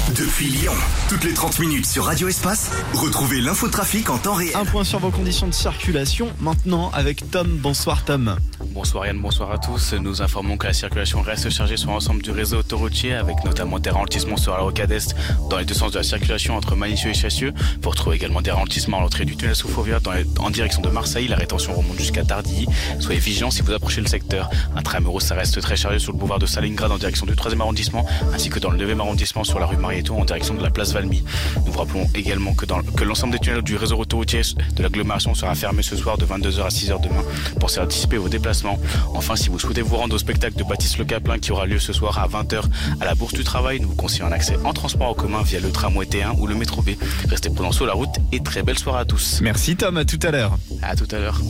Depuis Lyon, toutes les 30 minutes sur Radio Espace, retrouvez l'infotrafic en temps réel. Un point sur vos conditions de circulation maintenant avec Tom. Bonsoir Tom. Bonsoir Yann, bonsoir à tous. Nous informons que la circulation reste chargée sur l'ensemble du réseau autoroutier avec notamment des ralentissements sur la rocade Est dans les deux sens de la circulation entre Malicieux et Chassieux. Vous retrouvez également des ralentissements à l'entrée du tunnel sous Fourvière en direction de Marseille. La rétention remonte jusqu'à Tardilly. Soyez vigilants si vous approchez le secteur. Intramuros, ça reste très chargé sur le boulevard de Stalingrad en direction du 3e arrondissement ainsi que dans le 9e arrondissement sur la rue Marietto en direction de la place Valmy. Nous vous rappelons également que l'ensemble des tunnels du réseau autoroutier de l'agglomération sera fermé ce soir de 22h à 6h demain pour anticiper vos déplacements. Enfin, si vous souhaitez vous rendre au spectacle de Baptiste Le Caplin qui aura lieu ce soir à 20h à la Bourse du Travail, nous vous conseillons un accès en transport en commun via le tramway T1 ou le métro B. Restez prudents sur la route et très belle soirée à tous. Merci Tom, à tout à l'heure. À tout à l'heure.